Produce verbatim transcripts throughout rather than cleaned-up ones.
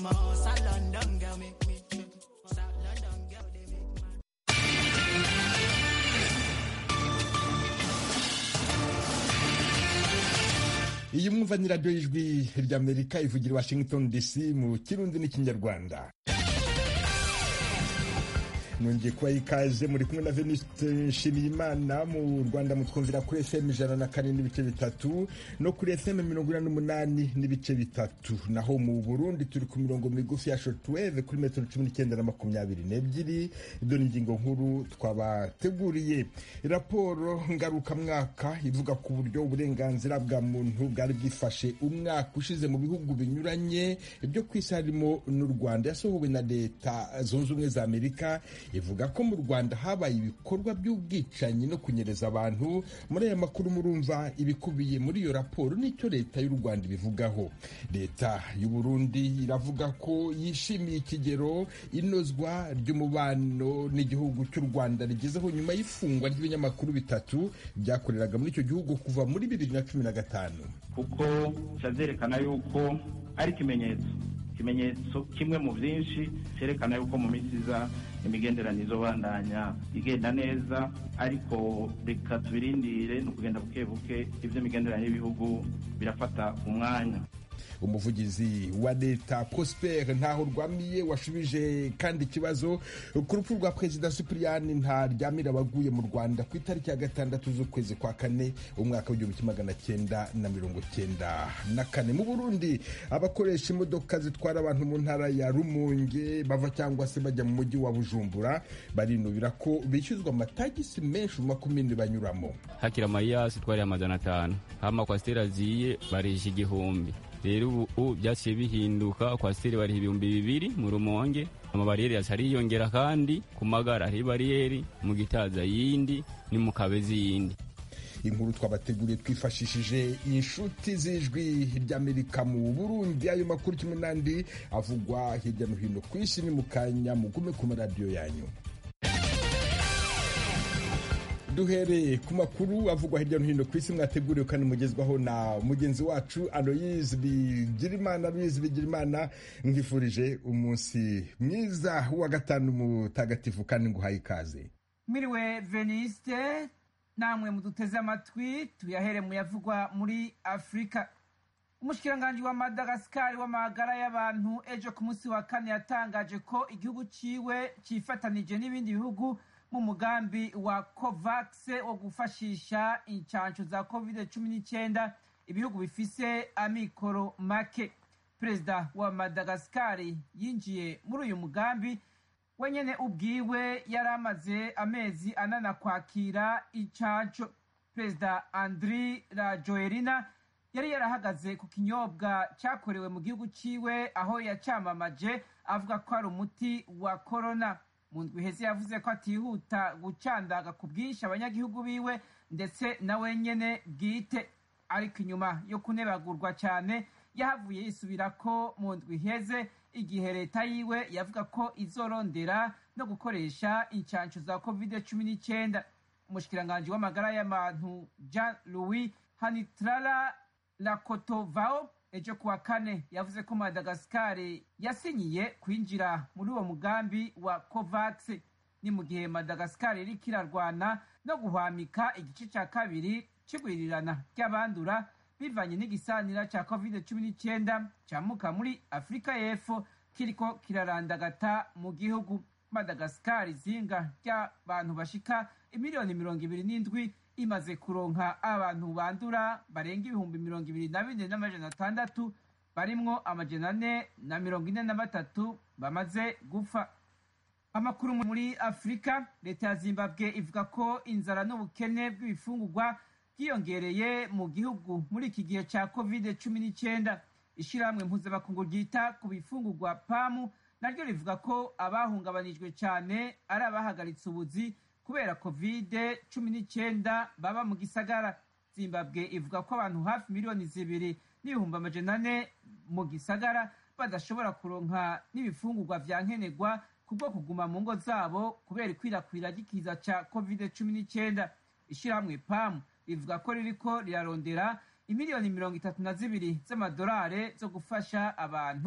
famous. A London girl make me famous. A London girl they make man. iyi mwumva ni radiyo y'ijwi ry'Amerika ivugira Washington D C mu kirundi n'ikinyarwanda. nongeye kuba ikaze muri kumwe na Venuste Nshimiyimana. Mu Rwanda mutwumvira kuri F M ijana na kane n'ibice bitatu no kuri F M mirongo ine n'umunani n'ibice bitatu, naho mu Burundi turi ku mirongo migufi ya shortwave kuri metero cumi n'icyenda na makumyabiri n'ebyiri. Ibyo ni ingingo nkuru twabateguriye. Raporo ngarukamwaka ivuga ku buryo uburenganzira bwa muntu bwari bwifashe umwaka ushize mu bihugu binyuranye byo ku isi harimo n'u Rwanda, yasohowe na Leta Zunze Ubumwe za Amerika, ivuga ko mu Rwanda habaye ibikorwa by'ubwicanyi no kunyereza abantu. Muri aya makuru murumva ibikubiye muri iyo raporo n'icyo Leta y'u Rwanda ibivugaho. Leta y'u Burundi iravuga ko yishimiye ikigero inozwa ry'umubano n'igihugu cy'u Rwanda rigezeho nyuma y'ifungwa ry'ibinyamakuru bitatu byakoreraga muri icyo gihugu kuva muri bibiri na cumi na gatanu, kuko cyazerekana yuko ari ikimenyetso ikimenyetso kimwe mu byinshi cyerekana yuko mu minsi iza imigenderanire izobandanya igenda neza, ariko reka tubirindire ni ukugenda buke buke. Ibyo imigenderanire y'ibihugu birafata umwanya. Umuvugizi wa Leta Prosper Ntahorwamiye washubije kandi ikibazo ku rupfu rwa Perezida Cyprien Ntaryamira waguye mu Rwanda ku itariki ya gatandatu z'ukwezi kwa kane umwaka w'igihumbi kimwe magana cyenda na mirongo cyenda na kane. Mu Burundi abakoresha imodoka zitwara abantu mu ntara ya Rumonge bava cyangwa se bajya mu mujyi wa Bujumbura barinubira ko bishyuzwa amatagisi menshi mu makomine banyuramo. Hakira mayasi twari amajana atanu, hama kwa stera ziye barisha igihumbi. Rero ubu byaciye bihinduka, kwa steri bari ibihumbi bibiri mu Rumonge, amabariyeri yasari yongera kandi ku Magara hari bariyeri, mu Gitaza yindi ni mu Kabezi yindi. Inkuru twabateguriye twifashishije inshuti z'ijwi ry'Amerika mu Burundi. Ayo makuru kimwe n'andi avugwa hirya no hino ku isi ni mu kanya, mugume ku maradiyo yanyu. Duhereye ku makuru avugwa hirya no hino ku isi mwateguriwe kandi mugezwaho na mugenzi wacu Aloyize Bigirimana. Aloyize Bigirimana, ngifurije umunsi mwiza wa gatanu mutagatifu kandi nguhaye ikaze. Miriwe Veniste, namwe muduteze amatwi. Tuyahere mu yavugwa muri Afrika. Umushikiranganje wa Madagascar w'amagara y'abantu ejo ku munsi wa kane yatangaje ko igihugu ciwe cifatanije n'ibindi bihugu mu mugambi wa COVAX wo gufashisha incanco za covid cumi n'icyenda ibihugu bifise amikoro make. Perezida wa Madagascar yinjiye muri uyu mugambi wenyene ubwiwe yari amaze amezi anana kwakira incanco. Perezida Andry Rajoelina yari yarahagaze ku kinyobwa cyakorewe mu gihugu ciwe aho yacamamaje avuga ko ari umuti wa corona. Mu ndwi iheze yavuze ko atihuta gucandaga ku bwinshi abanyagihugu biwe ndetse na wenyene bwite, ariko inyuma yo kunebagurwa cyane yahavuye yisubira ko mu ndwi iheze igihe leta yiwe yavuga ko izorondera no gukoresha incanco za covid cumi n'icyenda. Umushikiranganje w'amagara y'abantu Jean Louis Hanitrala Lakotovao ejo kuwa kane yavuze ko Madagascar yasinyiye kwinjira muri uwo mugambi wa COVAX. Ni mu gihe Madagascar iriko irarwana no guhwamika igice cya kabiri c'igwirirana ry'abandura bivanye n'igisanira ca covid cumi n'icyenda camuka muri Afrika y'Epfo kiriko kirarandagata mu gihugu. Madagascar izinga ry'abantu bashika imiliyoni mirongo ibiri n'indwi imaze kuronka abantu bandura barenga ibihumbi mirongo ibiri na bine n'amajana atandatu, barimwo amajana ane na mirongo ine na batatu bamaze gupfa. Amakuru muri Afrika, leta ya Zimbabwe ivuga ko inzara n'ubukene bw'ibifungurwa byiyongereye mu gihugu muri iki gihe cya covid cumi n'icyenda. Ishirahamwe mpuzamakungu ryita ku bifungurwa pamu naryo rivuga ko abahungabanijwe cyane ari abahagaritse ubuzi kubera covid cumi n'icyenda baba mu gisagara. Zimbabwe ivuga ko abantu hafi miliyoni zibiri n'ibihumbi amajana ane mu gisagara badashobora kuronka n'ibifungurwa vya nkenerwa kubwo kuguma mu ngo zabo kubera ikwirakwira ry'ikiza ca covid cumi n'icyenda. Ishirahamwe pamu rivuga ko ririko rirarondera imiliyoni mirongo itatu na zibiri z'amadolari zo gufasha abantu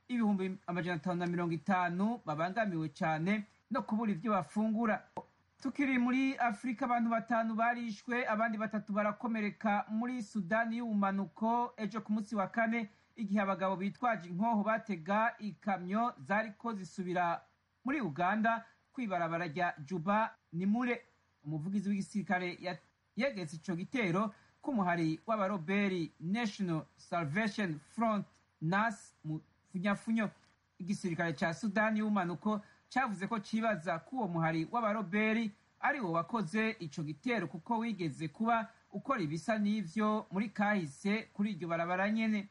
ibihumbi amajana atanu na mirongo itanu babangamiwe cyane no kubura ibyo bafungura. Tukiri muri Afurika, abantu batanu barishwe abandi batatu barakomereka muri Sudani y'ubumanuko ejo ku munsi wa kane igihe abagabo bitwaje inkoho batega ikamyo zariko zisubira muri Uganda kwibarabara rya Juba Nimule. Umuvugizi w'igisirikare yegetse ico gitero k'umuhari w'abaroberi National Salvation Front N A S mu funyafunyo. Igisirikare ca Sudani y'ubumanuko cavuze ko cibaza ko uwo muhari w'abaroberi ari wo wakoze ico gitero kuko wigeze kuba ukora ibisa n'ivyo muri kahise kuri iryo barabara nyene.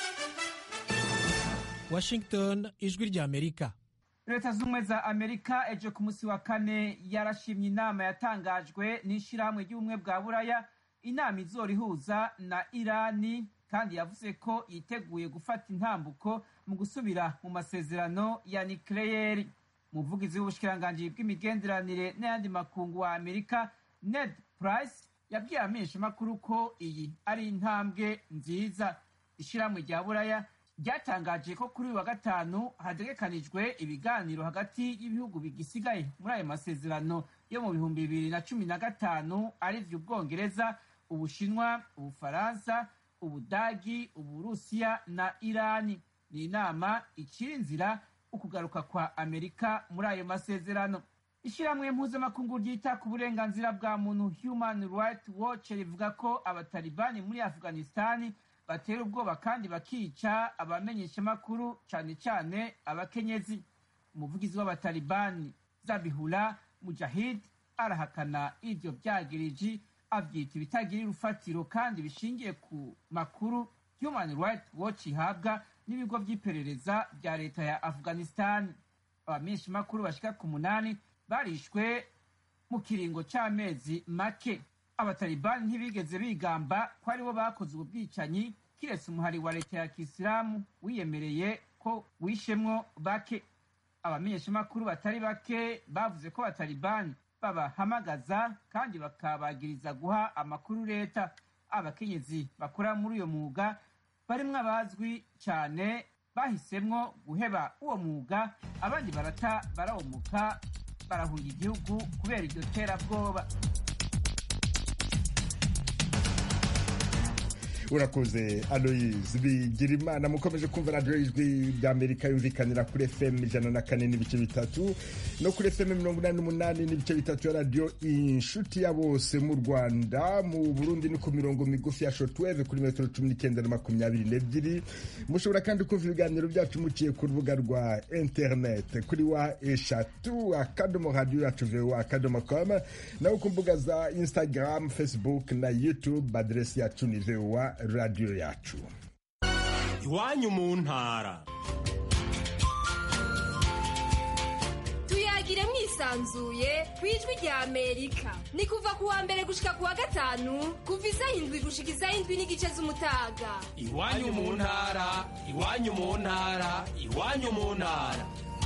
Washington, ijwi rya Amerika. Leta z'ubumwe za Amerika ejo ku munsi wa kane yarashimye inama yatangajwe n'ishirahamwe ry'ubumwe bwa Buraya, inama izorihuza na Irani, kandi yavuze ko yiteguye gufata intambuko mu gusubira mu masezerano ya nucleaire. Umuvugizi w'ubushikiranganji bw'imigenderanire n'ayandi makungu wa Amerika Ned Price yabwiye abamenyeshamakuru ko iyi ari intambwe nziza. Ishirahamwe rya Buraya ryatangaje ko kuri uyu wa gatanu hategekanijwe ibiganiro hagati y'ibihugu bigisigaye muri ayo masezerano yo mu bihumbi bibiri na cumi na gatanu arivyo Ubwongereza, Ubushinwa, Ubufaransa, Ubudagi, Uburusiya na Irani. Ni inama ikiri inzira ukugaruka kwa Amerika muri ayo masezerano. Ishirahamwe mpuzamakungu ryita ku burenganzira bwa muntu Human Rights Watch rivuga ko abatalibani muri Afghanistan batera ubwoba kandi bakica abamenyeshamakuru cyane cyane abakenyezi. Umuvugizi w'abatalibani Zabihullah Mujahid arahakana ivyo byagiriji, avyita ibitagira urufatiro kandi bishingiye ku makuru Human Rights Watch ihabwa n'ibigo by'iperereza bya leta ya Afghanistan. Abamenyeshamakuru bashika ku munani barishwe mu kiringo c'amezi make. Abatalibani ntibigeze bigamba ko aribo bakoze ubwicanyi, kiretse umuhari wa leta ya Kisilamu wiyemereye ko wishemwo bake. Abamenyeshamakuru batari bake bavuze ko abatalibani babahamagaza kandi bakabagiriza guha amakuru leta. Abakenyezi bakora muri uyo mwuga barimwo abazwi cyane bahisemwo guheba uwo mwuga, abandi barata barawumuka barahunga igihugu kubera iryo terabwoba. Urakoze Aloise Bigirimana. Mukomeje kumva radio ijwi ry'Amerika yumvikanira kuri F M ijana na kane n'ibice bitatu no kuri F M mirongo inani n'umunani n'ibice bitatu ya radio Inshuti ya Bose mu Rwanda. Mu Burundi ni ku mirongo migufi ya shortwave kuri metero cumi n'icyenda na makumyabiri n'ebyiri. Mushobora kandi kumva ibiganiro byacu muciye ku rubuga rwa internet kuri wa eshatu akadomo radio yacu V O A akadomo com, naho ku mbuga za Instagram, Facebook na YouTube adresi yacu ni V O A radio yacu. Iwanyu mu ntara. Tuyagire mwisanzuye kwijwi rya Amerika. Ni kuva ku wa mbere gushika ku wa gatanu kuva isaha indwi gushika isaha indwi n'igice z'umutaga. Iwanyu mu ntara, iwanyu mu ntara, iwanyu mu ntara.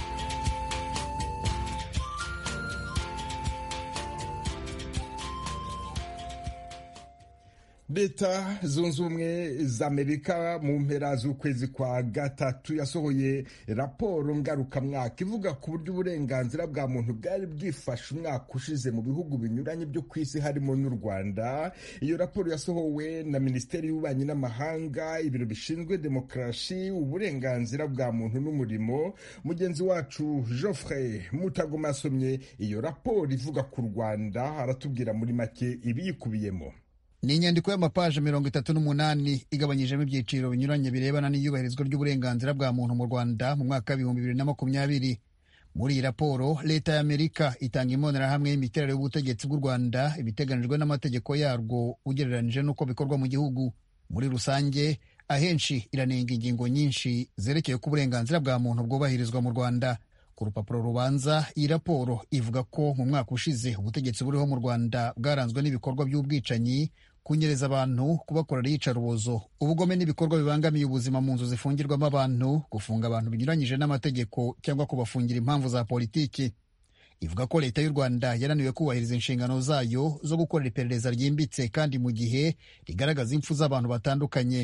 Leta zunze ubumwe za Amerika mu mpera z'ukwezi kwa gatatu yasohoye raporo ngarukamwaka ivuga ku buryo uburenganzira bwa muntu bwari bwifashe umwaka ushize mu bihugu binyuranye byo ku isi harimo n'u Rwanda. Iyo raporo yasohowe na Minisiteri y'Ububanyi n'Amahanga, ibiro bishinzwe demokarasi, uburenganzira bwa muntu n'umurimo. Mugenzi wacu Geoffrey Mutagoma asomye iyo raporo ivuga ku Rwanda, aratubwira muri make ibiyikubiyemo. Ni inyandiko y'amapaje mirongo itatu n'umunani igabanyijemo ibyiciro binyuranye birebana n'iyubahirizwa ry'uburenganzira bwa muntu mu Rwanda mu mwaka w'ibihumbi bibiri na makumyabiri. Muri iyi raporo, Leta ya Amerika itanga imbonerahamwe y'imiterere y'ubutegetsi bw'u Rwanda, ibiteganijwe n'amategeko yarwo ugereranije n'uko bikorwa mu gihugu. Muri rusange, ahenshi iranenga ingingo nyinshi zerekeye ko uburenganzira bwa muntu bwubahirizwa mu Rwanda. Ku rupapuro rubanza, iyi raporo ivuga ko mu mwaka ushize ubutegetsi buriho mu Rwanda bwaranzwe n'ibikorwa by'ubwicanyi, kunyereza abantu, kubakorera iyicarubozo, ubugome n'ibikorwa bibangamiye ubuzima mu nzu zifungirwamo abantu, gufunga abantu binyuranyije n'amategeko cyangwa kubafungira impamvu za politiki. Ivuga ko Leta y'u Rwanda yananiwe kubahiriza inshingano zayo zo gukorera iperereza ryimbitse kandi mu gihe rigaragaza impfu z'abantu batandukanye.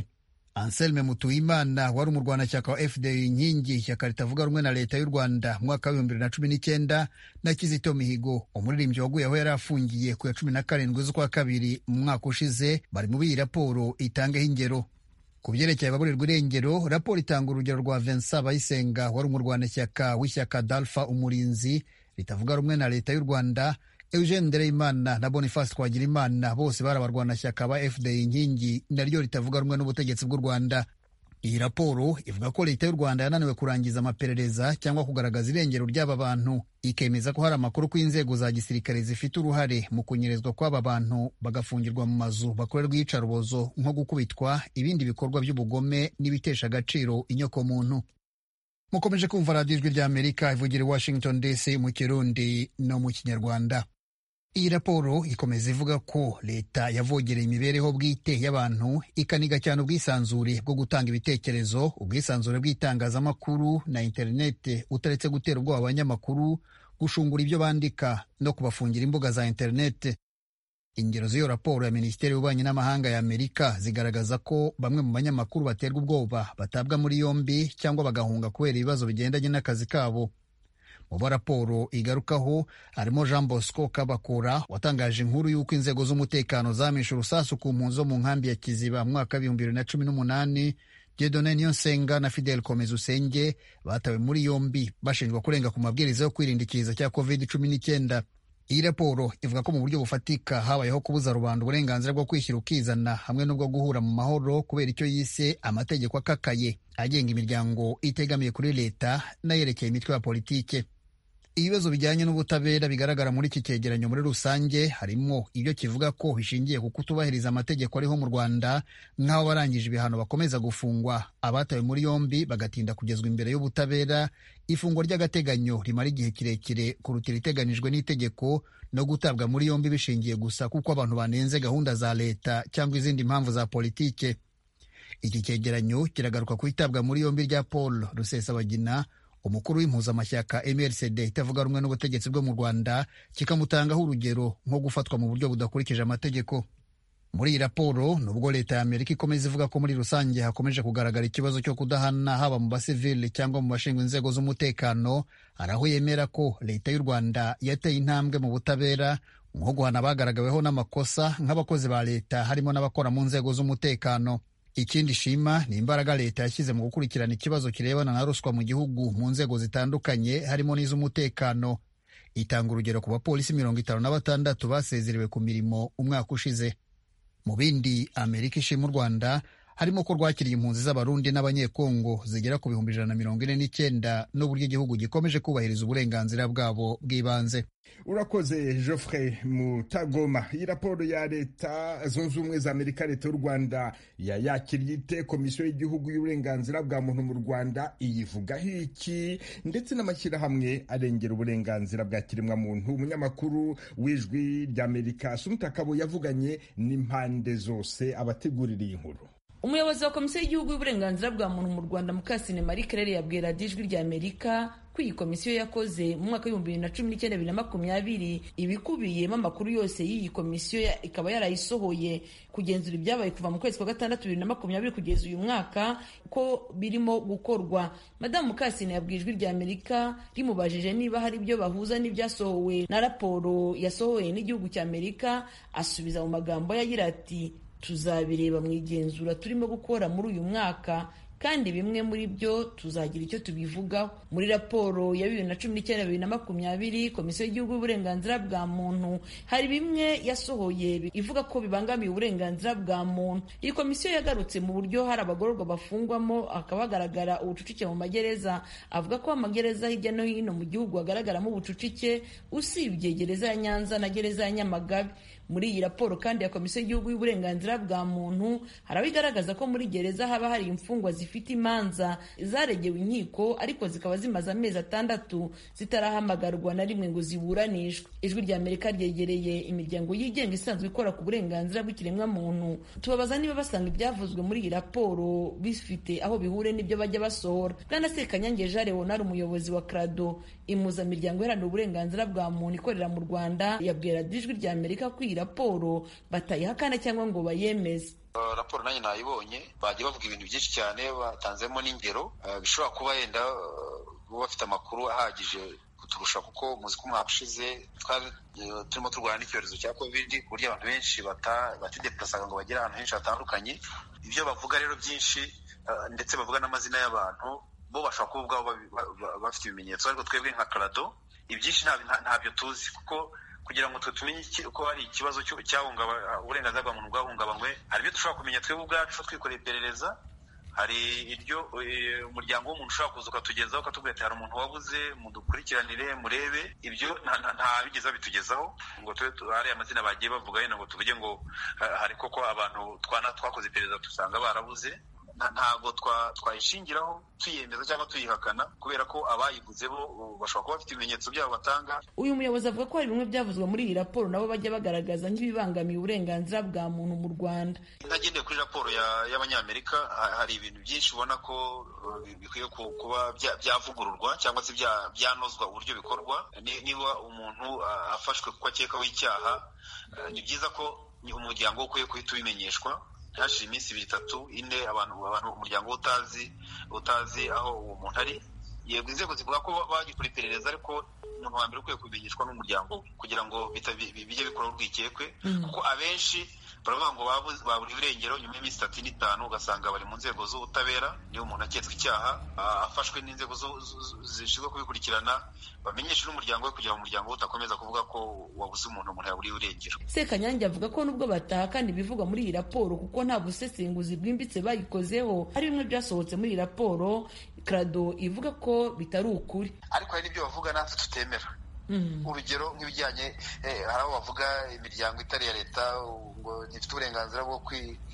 Anselme Mutuyimana wari umurwanashyaka wa F D U inkingi, ishyaka ritavuga rumwe na leta y'u Rwanda mu mwaka w'ibihumbi bibiri na cumi n'icyenda, na Kizito Mihigo umuririmbyi waguye aho yari afungiye ku ya cumi na karindwi z'ukwa kabiri mu mwaka ushize, bari muri iyi raporo itangaho ingero. Ku byerekeye ababurirwa irengero, raporo itanga urugero rwa Vincent Bayisenga wari umurwanashyaka w'ishyaka Dalpha Umurinzi ritavuga rumwe na leta y'u Rwanda, Eugene Ndereyimana na Boniface Twagirimana bose bari abarwanashyaka ba F D U inkingi naryo ritavuga rumwe n'ubutegetsi bw'u Rwanda. Iyi raporo ivuga ko leta y'u Rwanda yananiwe kurangiza amaperereza cyangwa kugaragaza irengero ry'aba bantu, ikemeza ko hari amakuru ko inzego za gisirikare zifite uruhare mu kunyerezwa kw'aba bantu bagafungirwa mu mazu bakorerwa iyicarubozo nko gukubitwa, ibindi bikorwa by'ubugome n'ibitesha agaciro inyokomuntu. Mukomeje kumva radiyo Ijwi ry'Amerika ivugira i Washington D C mu Kirundi no mu Kinyarwanda. Iyi raporo ikomeza ivuga ko leta yavogereye imibereho bwite y'abantu, ikaniga cyane ubwisanzure bwo gutanga ibitekerezo, ubwisanzure bw'itangazamakuru na interinete, utaretse gutera ubwoba abanyamakuru, gushungura ibyo bandika no kubafungira imbuga za interinete. Ingero z'iyo raporo ya Minisiteri y'Ububanyi n'Amahanga ya Amerika zigaragaza ko bamwe mu banyamakuru baterwa ubwoba, batabwa muri yombi cyangwa bagahunga kubera ibibazo bigendanye n'akazi kabo. Mu bo raporo igarukaho harimo Jean Bosco Kabakura watangaje inkuru y'uko inzego z'umutekano zamishe urusasu ku mpunzi zo mu nkambi ya Kiziba mu mwaka w'ibihumbi bibiri na cumi n'umunani. Dieudonne Niyonsenga na Fidel Komezusenge batawe muri yombi bashinjwa kurenga ku mabwiriza yo kwirinda ikiza cya covid cumi n'icyenda. Iyi raporo ivuga ko mu buryo bufatika habayeho kubuza rubanda uburenganzira bwo kwishyira ukizana hamwe n'ubwo guhura mu mahoro kubera icyo yise amategeko akakaye agenga imiryango itegamiye kuri leta n'ayerekeye imitwe ya politike. Ibibazo bijyanye n'ubutabera bigaragara muri iki cyegeranyo muri rusange harimo ibyo kivuga ko bishingiye ku kutubahiriza amategeko ariho mu Rwanda, nk'aho barangije ibihano bakomeza gufungwa, abatawe muri yombi bagatinda kugezwa imbere y'ubutabera, ifungwa ry'agateganyo rimara igihe kirekire kuruta iriteganijwe n'itegeko, no gutabwa muri yombi bishingiye gusa kuko abantu banenze gahunda za leta cyangwa izindi mpamvu za politike. Iki cyegeranyo kiragaruka ku itabwa muri yombi rya Paul Rusesabagina, umukuru w'impuzamashyaka M R C D itavuga rumwe n'ubutegetsi bwo mu Rwanda, kikamutangaho urugero nko gufatwa mu buryo budakurikije amategeko. Muri iyi raporo, nubwo leta ya Amerika ikomeza ivuga ko muri rusange hakomeje kugaragara ikibazo cyo kudahana haba mu basivili cyangwa mu bashinzwe inzego z'umutekano, hari aho yemera ko leta y'u Rwanda yateye intambwe mu butabera nko guhana abagaragaweho n'amakosa nk'abakozi ba leta harimo n'abakora mu nzego z'umutekano. Ikindi shima ni imbaraga leta yashyize mu gukurikirana ikibazo kirebana na ruswa mu gihugu mu nzego zitandukanye harimo n'iz'umutekano. Itanga urugero ku bapolisi mirongo itanu na batandatu basezerewe ku mirimo umwaka ushize. Mu bindi Amerika ishima u Rwanda harimo ko rwakiriye impunzi z'Abarundi n'Abanyekongo zigera ku bihumbi ijana na mirongo ine n'icyenda n'uburyo igihugu gikomeje kubahiriza uburenganzira bwabo bw'ibanze. Urakoze Geoffrey Mutagoma. Iyi raporo ya leta zunze ubumwe za Amerika, leta y'u Rwanda yayakiriye ite? Komisiyo y'igihugu y'uburenganzira bwa muntu mu Rwanda iyivugaho iki? Ndetse n'amashyirahamwe arengera uburenganzira bwa kiremwa muntu. Umunyamakuru w'Ijwi ry'Amerika Asumta Kabo yavuganye n'impande zose abategurira iyi nkuru. Umuyobozi wa Komisiyo y'igihugu y'uburenganzira bwa muntu mu Rwanda Mukasine Marie Claire yabwiye radiyo Ijwi ry'Amerika ko iyi komisiyo yakoze mu mwaka w'ibihumbi bibiri na cumi n'icyenda bibiri na makumyabiri ibikubiyemo amakuru yose y'iyi komisiyo ya, ikaba yarayisohoye kugenzura ibyabaye kuva mu kwezi kwa gatandatu bibiri na makumyabiri kugeza uyu mwaka ko birimo gukorwa. Madamu Mukasine yabwiye Ijwi ry'Amerika rimubajije niba hari ibyo bahuza n'ibyasohowe na raporo yasohoye n'igihugu cy'Amerika, asubiza mu magambo yagira ati tuzabireba mu igenzura turimo gukora muri uyu mwaka kandi bimwe muri byo tuzagira icyo tubivugaho. Muri raporo ya bibiri na cumi n'icyenda bibiri na makumyabiri Komisiyo y'igihugu y'uburenganzira bwa muntu hari bimwe yasohoye ivuga ko bibangamiye uburenganzira bwa muntu. Iyi komisiyo yagarutse mu buryo hari abagororwa bafungwamo hakaba hagaragara ubucucike mu magereza, avuga ko amagereza hirya no hino mu gihugu hagaragaramo ubucucike usibye gereza ya Nyanza na gereza ya Nyamagabe. Muri iyi raporo kandi ya Komisiyo y'igihugu y'uburenganzira bwa muntu harabigaragaza ko muri gereza haba hari imfungwa zifite imanza zaregewe inkiko ariko zikaba zimaze amezi atandatu zitarahamagarwa na rimwe ngo ziburanishwe. Ijwi ry'Amerika ryegereye imiryango yigenga isanzwe ikora ku burenganzira bw'ikiremwa muntu, tubabaza niba basanga ibyavuzwe muri iyi raporo bifite aho bihure n'ibyo bajya basohora. Bwana Sekanyange Jean Leonard, umuyobozi wa Crado, impuzamiryango iharanira uburenganzira bwa muntu ikorera mu Rwanda, yabwira Ijwi ry'Amerika ko iyi raporo batayihakana cyangwa ngo bayemeze. Uh, raporo nanjye nayibonye, bagiye bavuga ibintu byinshi cyane, batanzemo n'ingero uh, bishobora kuba yenda uh, bafite amakuru ahagije kuturusha, kuko muzi ko umwaka ushize twari uh, turimo turwana n'icyorezo cya covid, ku buryo abantu benshi batideplasaga ngo bagere ahantu henshi hatandukanye. Ibyo bavuga rero byinshi uh, ndetse bavuga n'amazina y'abantu, bo bashobora kuba ubwabo bafite ibimenyetso, ariko twebwe nka Crado ibyinshi ntabyo tuzi, kuko kugira ngo twe tumenye ko hari ikibazo cyahungabanya uburenganzira bwa muntu bwahungabanywe, hari ibyo dushobora kumenya twebwe ubwacu twikoreye iperereza, hari iryo umuryango w'umuntu ushobora kuza ukatugezaho ukatubwira ati hari umuntu wabuze, mudukurikiranire murebe. Ibyo nta bigeza bitugezaho ngo tube hari amazina bagiye bavuga yenda ngo tuvuge ngo hari koko abantu twakoze iperereza dusanga barabuze. Ntabwo twayishingiraho tuyemeza cyangwa tuyihakana, kubera ko abayivuze bo bashobora kuba bafite ibimenyetso byabo batanga. Uyu muyobozi avuga ko hari bimwe byavuzwe muri iyi raporo nabo bajya bagaragaza nk'ibibangamiye uburenganzira bwa muntu mu Rwanda. Ntagendeye kuri raporo y'Abanyamerika, hari ibintu byinshi ubona ko bikwiye kuba byavugururwa cyangwa se byanozwa uburyo bikorwa. Niba umuntu afashwe kuko akekaho icyaha, ni byiza ko umuryango ukwiye guhita ubimenyeshwa hashira iminsi ibiri itatu ine, abantu abantu umuryango utazi utazi aho uwo muntu ari. Yego inzego zivuga ko bagikora iperereza, ariko umuntu wa mbere ukwiye kubimenyeshwa n'umuryango kugira ngo bijye bikora urwikekwe, kuko abenshi baravuga ngo babura irengero nyuma y'iminsi itatu n'itanu, ugasanga bari mu nzego z'ubutabera. Niyo umuntu aketswe icyaha afashwe n'inzego zishinzwe kubikurikirana, bamenyeshe n'umuryango we kugira ngo umuryango we utakomeza kuvuga ko wabuze umuntu umuntu yaburiye irengero. Sekanyange avuga ko nubwo batahakana ibivugwa muri iyi raporo kuko nta busesenguzi bwimbitse bayikozeho, hari bimwe byasohotse muri iyi raporo Crado ivuga ko bitari ukuri, ariko hari n'ibyo bavuga natwe tutemera. Urugero nk'ibijyanye hari aho bavuga imiryango itari ya leta ngo gifite uburenganzira bwo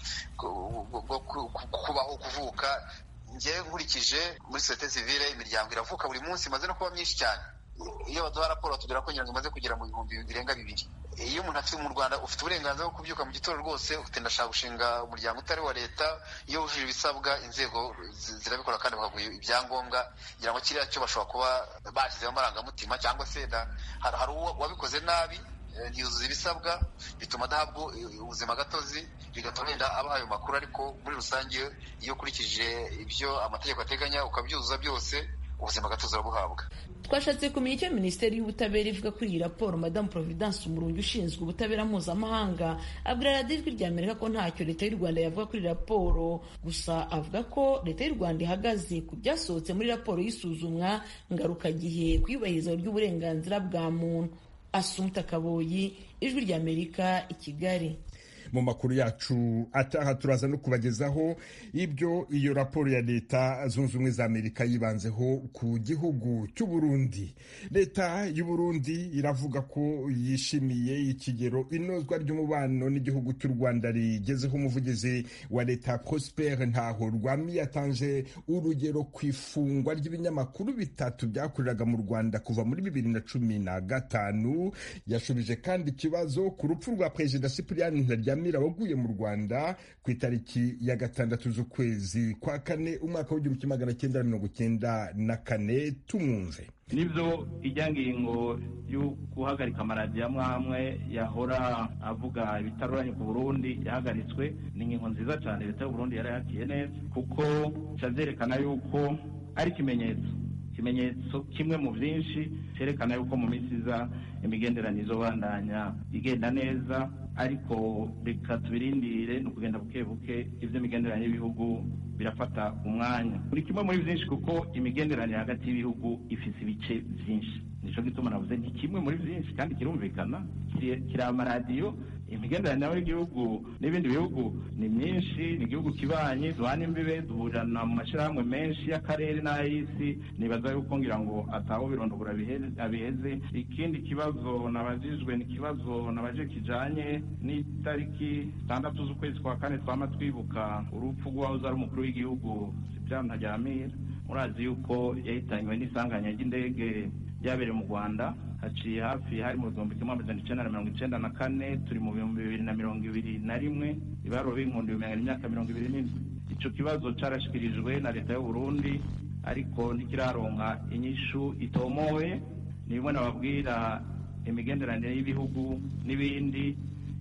kubaho kuvuka. Njye nkurikije muri societe civile imiryango iravuka buri munsi, imaze no kuba myinshi cyane. Iyo baduha raporo batubwira ko nyirango imaze kugera mu bihumbi birenga bibiri. Iyo umuntu afite mu Rwanda ufite uburenganzira bwo kubyuka mu gitondo rwose, ufite ndashaka gushinga umuryango utari wa leta, iyo wujuje ibisabwa inzego zirabikora kandi bakaguha ibyangombwa. Ngira ngo kiriya cyo bashobora kuba bashyizeho amarangamutima, cyangwa se hari uwabikoze nabi ntiyuzuza ibisabwa, bituma adahabwa ubuzima gatozi, bigatuma wenda abahaye amakuru. Ariko muri rusange iyo ukurikije ibyo amategeko ateganya ukabyuzuza byose, ubuzima gatozi urabuhabwa. Twashatse kumenya icyo Minisiteri y'Ubutabera ivuga kuri iyi raporo. Madame Providence Umurungi ushinzwe ubutabera mpuzamahanga abwira radiyo Ijwi ry'Amerika ko ntacyo Leta y'u Rwanda yavuga kuri raporo, gusa avuga ko Leta y'u Rwanda ihagaze ku byasohotse muri raporo y'isuzumwa ngarukagihe ku iyubahirizwa ry'uburenganzira bwa muntu. Assumpta Kaboyi, Ijwi ry'Amerika, i Kigali. Mu makuru yacu ataha turaza no kubagezaho ibyo iyo raporo ya Leta Zunze Ubumwe za Amerika yibanzeho ku gihugu cy'u Burundi. Leta y'u Burundi iravuga ko yishimiye ikigero inozwa ry'umubano n'igihugu cy'u Rwanda rigezeho. Umuvugizi wa Leta Prosper Ntahorwami yatanze urugero ku ifungwa ry'ibinyamakuru bitatu byakoreraga mu Rwanda kuva muri bibiri na cumi na gatanu. Yashubije kandi ikibazo ku rupfu rwa Perezida Cyprien Ntaryamira waguye mu Rwanda ku itariki ya gatandatu z'ukwezi kwa kane umwaka w'igihumbi kimwe magana cyenda mirongo cyenda na kane. Tumwumve. Nibyo ijya ngingo yo guhagarika amaradiyo amwe amwe yahora avuga ibitaruranye ku Burundi yahagaritswe. Ni ingingo nziza cyane Leta y'u Burundi yari yakiye neza, kuko cyazerekana yuko ari ikimenyetso ikimenyetso kimwe mu byinshi cyerekana yuko mu minsi iza imigenderanire izobandanya igenda neza. Ariko reka tubirindire ni ukugenda buke buke, ibyo imigenderanire y'ibihugu birafata umwanya. Buri kimwe muri byinshi, kuko imigenderanire hagati y'ibihugu ifite ibice byinshi. Nico gituma navuze nti kimwe muri byinshi kandi kirumvikana, kiri amaradiyo. Imigenderanire y'igihugu n'ibindi bihugu ni myinshi, ni igihugu kibanye, duhana imbibe, duhurana mu mashyirahamwe menshi y'akarere n'ay'isi. Nibaza yuko ngira ngo ataho birondogora abiheze. Ikindi kibazo nabajijwe ni ikibazo nabaje kijanye n'itariki zitandatu z'ukwezi kwa kane twama twibuka urupfu rw'uwahoze ari umukuru w'igihugu Cyprien Ntaryamira. Murazi yuko yahitanywe n'isanganya ry'indege ryabereye mu Rwanda haciye hafi hari mu gihumbi kimwe amajana icenda na mirongo icenda na kane, turi mu bihumbi bibiri na mirongo ibiri na rimwe, ibaro b'inkundi bimenya imyaka mirongo ibiri n'indwi. Ico kibazo carashikirijwe na Leta y'u Burundi, ariko ntikiraronka inyishu itomoye. Ni bimwe nababwira imigenderanire y'ibihugu n'ibindi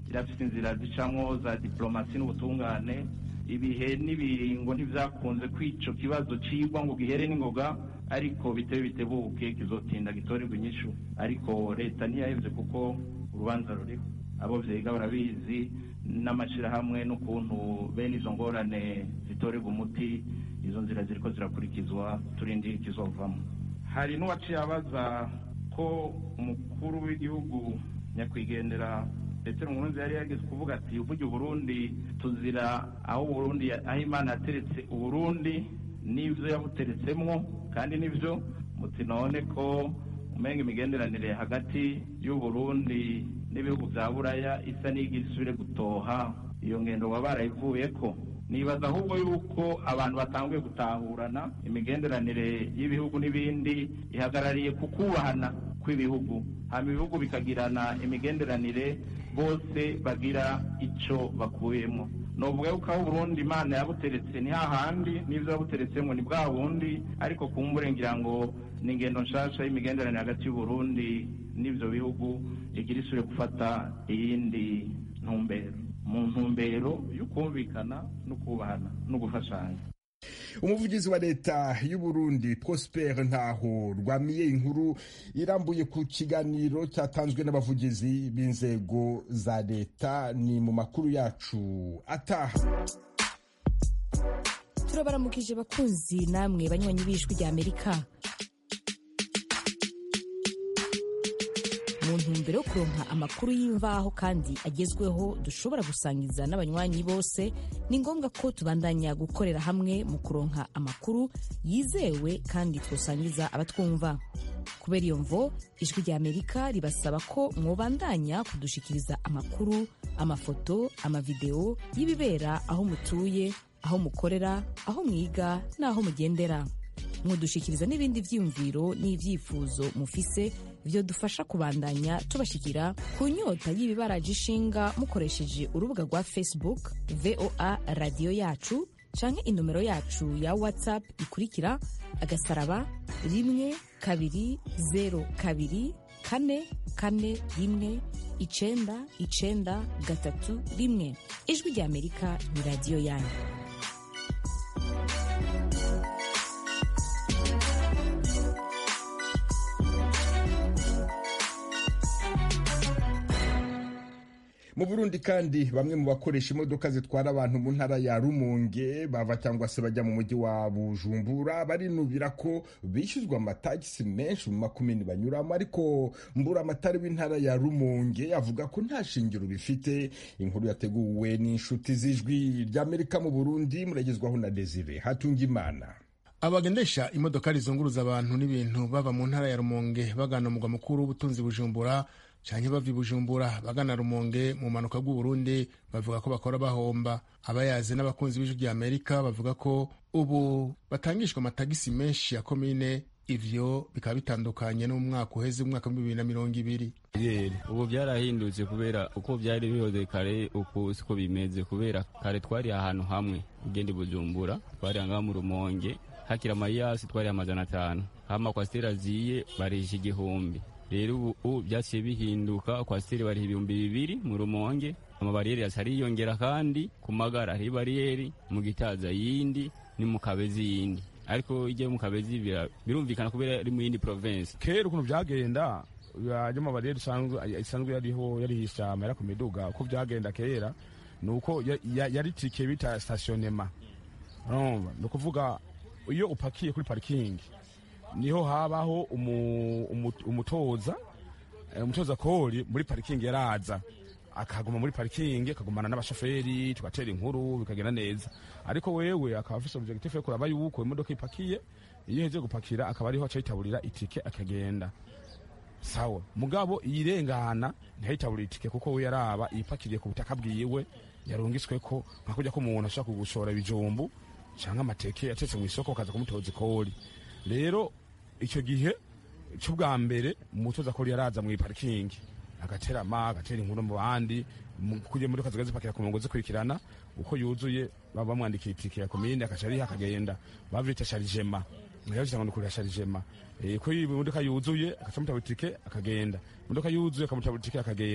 irafite inzira zicamwo za diplomasi n'ubutungane. Ibihe n'ibiringo ntibyakunze kwico kibazo cigwa ngo gihere n'ingoga, ariko bitewe bitebuke kizotinda gitorerwa inyishu. Ariko leta ntiyahevye kuko urubanza ruriho, abo vyiga barabizi, n'amashirahamwe n'ukuntu bene izo ngorane zitorerwa umuti. Izo nzira ziriko zirakurikizwa, turindire ikizovamo. Hari n'uwaciye abaza ko umukuru w'igihugu nyakwigendera Petero Nkurunziza yari yageze kuvuga ati uvuga Uburundi tuzira aho Uburundi, aho Imana yateretse Uburundi n'ivyo yabuteretsemwo, kandi nivyo muti none ko umenga imigenderanire hagati y'Uburundi n'ibihugu vya Buraya isa n'igira isubire gutoha. Iyo ngendo baba barayivuyeko. Nibaza ahubwo yuko abantu batanguye gutahurana imigenderanire y'ibihugu n'ibindi ihagarariye kukubahana kw'ibihugu, hama ibihugu bikagirana imigenderanire bose bagira ico bakuyemo. Novuga yuko aho Burundi Imana yabuteretse ni hahandi, n'ivyo yabuteretsemo ni bwa bundi, ariko kumbure ngira ngo ni ingendo nshasha y'imigenderanire hagati y'Uburundi n'ivyo bihugu igira isubire gufata iyindi ntumbero, mu ntumbero y'ukumvikana no kubahana no gufashanya. Umuvugizi wa leta y'u Burundi Prosper Ntaho rwamiye inkuru irambuye ku kiganiro cyatanzwe n'abavugizi b'inzego za leta. Ni mu makuru yacu ataha. Turabaramukije bakunzi namwe banywanyi b'ijwi rya Amerika. Mu ntumbero yo kuronka amakuru y'imvaho kandi agezweho dushobora gusangiza n'abanywanyi bose, ni ngombwa ko tubandanya gukorera hamwe mu kuronka amakuru yizewe kandi twosangiza abatwumva. Kubera iyo mvo, ijwi rya Amerika ribasaba ko mwobandanya kudushikiriza amakuru, amafoto, amavideo y'ibibera aho mutuye, aho mukorera, aho mwiga n'aho mugendera. Mudushikiriza n'ibindi vyiyumviro n'ivyifuzo mufise vyo dufasha kubandanya tubashikira ku nyota y'ibibaraje ishinga mukoresheje urubuga rwa Facebook V O A Radio Yacu canke inomero yacu ya WhatsApp ikurikira agasaraba rimwe kabiri zero kabiri kane kane rimwe icenda icenda gatatu rimwe. Ijwi rya Amerika ni radio yanyu. Mu Burundi kandi bamwe mu bakoresha imodoka zitwara abantu mu ntara ya Rumonge bava cyangwa se bajya mu mujyi wa Bujumbura barinubira ko bishyuzwa amatagisi menshi mu makumyabiri banyuramo, ariko mbura amatari w'intara ya Rumonge avuga ko nta shingiro bifite. Inkuru yateguwe n'inshuti z'ijwi ry'Amerika mu Burundi, muragezwaho na Desire Hatungimana. Abagendesha imodoka rizunguruza abantu n'ibintu bava mu ntara ya Rumonge bagana umugwa mukuru w'ubutunzi Bujumbura canke bava Bujumbura bagana Rumonge mu manuka bw'u Burundi bavuga ko bakora bahomba. Abayaze n'abakunzi b'ijwi rya Amerika bavuga ko ubu batangishwa amatagisi menshi ya komine, ivyo bikaba bitandukanye n'umwaka uheze umwaka wa bibiri na mirongo ibiri. Ubu byarahindutse kubera uko byari bihoze kare uko siko bimeze, kubera kare twari ahantu hamwe ugende Bujumbura twari anga mu Rumonge hakira mayasi twari amajana atanu, hama kwa stera ziye barisha igihumbi. Rero ubu byaciye bihinduka, kwa stera bari ibihumbi bibiri mu Rumonge, amabariyeri yasariyongera kandi ku magara ari bariyeri mu Gitaza yindi ni mu Kabezi yindi, ariko ije mu Kabezi birumvikana kubera ari mu yindi province. Kera ukuntu byagenda yaje mu bariyeri isanzwe isanzwe yariho yarihisha amera ku miduga, uko byagenda kera nuko yari tike bita stationnement. Urumva no kuvuga iyo upakiye kuri parking niho habaho umutoza umutoza kori muri parking yaraza akaguma muri parking akagumana n'abashoferi tugatera inkuru bikagenda neza, ariko wewe akaba afise objectif yo kuraba yuko imodoka ipakiye, iyo heze gupakira akaba ariho acayitaburira itike akagenda sawa. Mugabo irengana ntayitaburira itike kuko we yaraba ipakiriye ku butaka bwiwe yarungiswe ko nkakujya ko umuntu ashaka kugushora ibijumbu cyangwa amateke atetse mu isoko kaza kumutoza kori. Rero icyo gihe cy'ubwa mbere umutoza kori yaraza mu parking agatera ma agatera inkuru mu bandi kuje muri kazi gazipakira ku murongo zikurikirana, uko yuzuye baba bamwandikiye itike ya komine akacari akagenda bavita chargement ngayo cyangwa kuri chargement eh ko imodoka yuzuye akacamuta itike akagenda, imodoka yuzuye akamuta itike akagenda.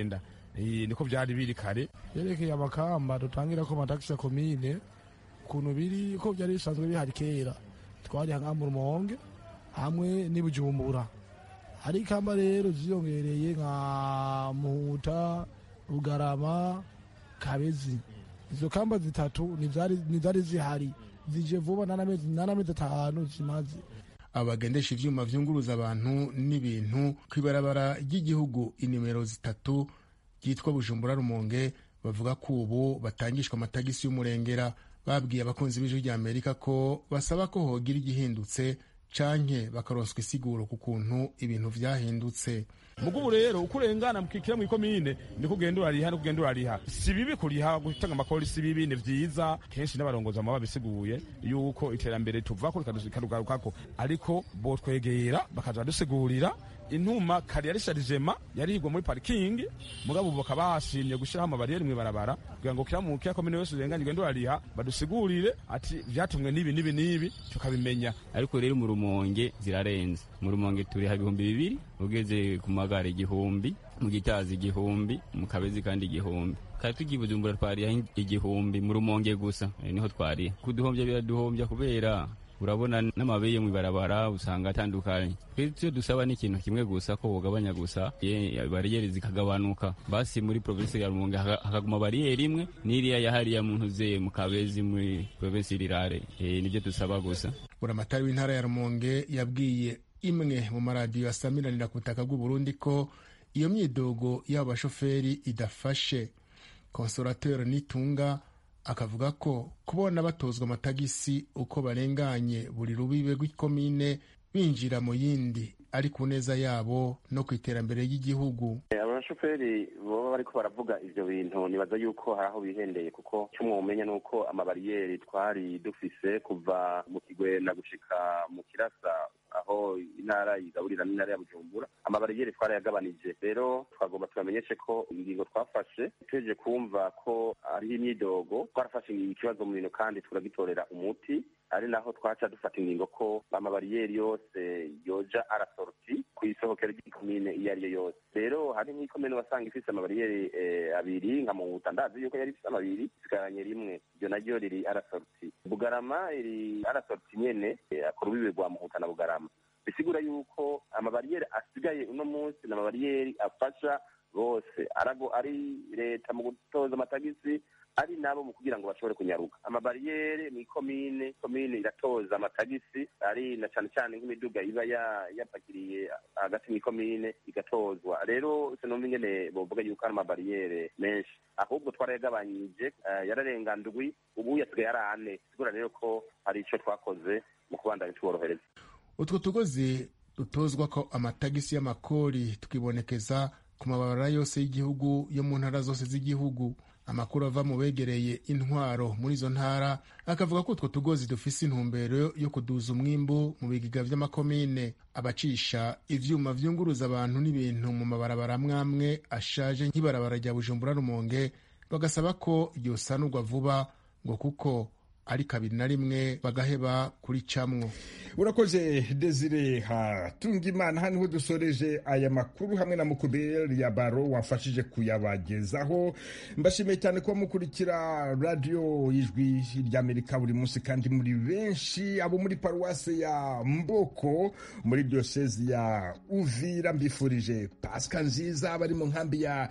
niko byari biri kare. Yerekeye amakamba dutangira ko amatagisi ya komine ukuntu biri ko byari bisanzwe bihari kera twari nka mu Rumonge hamwe n'ibujumbura, hari ikamba rero ziyongereye nka Muhuta, Bugarama, Kabezi. Izo kamba zitatu nizari zihari zije vuba n'amezi atanu zimaze. Abagendesha ivyuma vyunguruza abantu n'ibintu kwibarabara ry'igihugu inimero zitatu ryitwa Bujumbura Rumonge bavuga ko ubu batangishwa amatagisi y'umurengera. Babwiye abakunzi b'ijwi rya Amerika ko basaba ko hogira igihindutse canke bakaronswa isiguro ku kuntu ibintu vyahindutse. Mugubu rero ukurengana mukikira mu ikomine ni kugenda urariha no kugenda urariha, si bibi kuriha gutanga amakori, si bibi, ni vyiza. Kenshi n'abarongoza amaba bisiguye yuko iterambere tuva ko rikadugarukako, ariko bo twegera bakaja dusigurira intuma kari yari sharijema yari higwa muri parking, mugabo bakaba bashimye gushiraho amabariyeri mu barabara kugira ngo kira mu kya komine yose urenganye ugenda urariha, badusigurire ati vyatumwe nibi nibi nibi tukabimenya. Ariko rero mu Rumonge zirarenze. Mu Rumonge turiha ibihumbi bibiri, ugeze ku magare igihumbi, mu Gitazi igihumbi, mu Kabezi kandi igihumbi. Kari tugiye Bujumbura twariha igihumbi, mu Rumonge gusa niho twariha. Kuduhombya biraduhombya kubera urabona n'amabeye mu barabara usanga atandukanye. Twese dusaba n'ikintu kimwe gusa ko bogabanya gusa bariyeri zikagabanuka, basi muri province ya Rumonge hakaguma bariyeri imwe n'iriya yahariya muntu zeye mu Kabezi muri province rirare. E, nibyo dusaba gusa. Buramatari w'intara ya Rumonge yabwiye imwe mu maradiyo asamiranira ku butaka bw'u Burundi ko iyo myidogo y'abo bashoferi idafashe. Consolateur Nitunga akavuga ko kubona batozwa amatagisi uko barenganye buri rubibe rw'ikomine binjira mu yindi ari ku neza yabo no ku iterambere ry'igihugu. Abashoferi baba bariko baravuga ivyo bintu nibaza yuko hari aho bihendeye, kuko cyo mwomenya nuko amabariyeri twari dufise kuva mu Kigwena gushika mu Kirasa aho intara yigaburira n'intara ya Bujumbura, amabariyeri twarayagabanije. Rero twagomba tubamenyeshe ko ingingo twafashe tweje kumva ko ari imyidogo, twarafashe ikibazo mu bintu kandi turagitorera umuti, ari naho twaca dufata ingingo ko amabariyeri yose yoja arasorti ku isohokero ry'ikomine iyo ariyo yose. Rero hari nk'ikomine wasanga ifise amabariyeri eh, abiri nka Muhuta, ndazi yuko yari ifise amabiri isigaranye rimwe, iryo naryo riri arasorti. Bugarama iri arasorti nyene eh, ku rubibe rwa Muhuta na Bugarama, bisigura yuko amabariyeri asigaye uno munsi na amabariyeri afasha bose, arago ari leta mu gutoza amatagisi, ari nabo mu kugira ngo bashobore kunyaruka. Amabariyeri mu komine komine iratoza amatagisi, ari na cyane cyane nk'imiduga iba yapakiriye hagati mu komine igatozwa. Rero sinumva ingene bovuga yuko ari amabariyeri menshi, ahubwo twarayagabanyije, uh, yararenga ndwi, ubu yasigaye ari ane. Sigura rero ko hari ico twakoze mu kubandanya tworohereza. Utwo tugozi dutozwa ko amatagisi y'amakori tukibonekeza ku mabarabara yose y'igihugu yo mu ntara zose z'igihugu. Amakuru ava mu begereye intwaro muri izo ntara akavuga ko utwo tugozi dufise intumbero yo kuduza umwimbu mu bigiga vy'amakomine. Abacisha ivyuma vyunguruza abantu n'ibintu mu mabarabara mwamwe ashaje nk'ibarabara rya Bujumbura Rumonge bagasaba ko yosanurwa vuba ngo kuko ari kabiri na rimwe bagaheba kuri camwo. Urakoze Desire Hatungimana. Hano dusoreje aya makuru hamwe na Mukubel ya Baro wafashije kuyabagezaho. Mbashimiye cyane ko mukurikira radio Ijwi ry'Amerika buri munsi kandi muri benshi, abo muri paruwase ya Mboko muri diocese ya Uvira mbifurije Pasika nziza, bari mu nkambi ya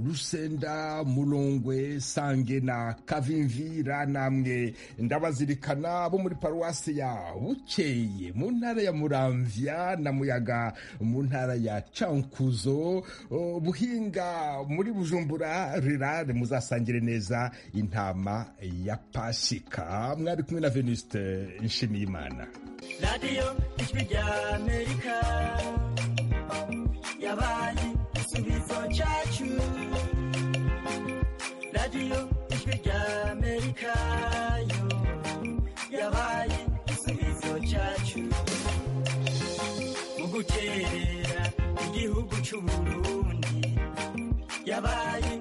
Rusenda, Mulongwe, Sange na Kavimvira, namwe ndabazirikana abo muri paruwasi ya Bukeye mu ntara ya Muramvya na Muyaga mu ntara ya Cankuzo, Buhinga muri Bujumbura rirare, muzasangire neza intama ya Pasika. Mwari kumwe na Venuste Nshimiyimana. Radio Ijwi ry'Amerika yabaye igisubizo cyacu. Radio Ijwi ry'Amerika yabaye igisubizo cyacu mu guterera igihugu cy'u Burundi, yabaye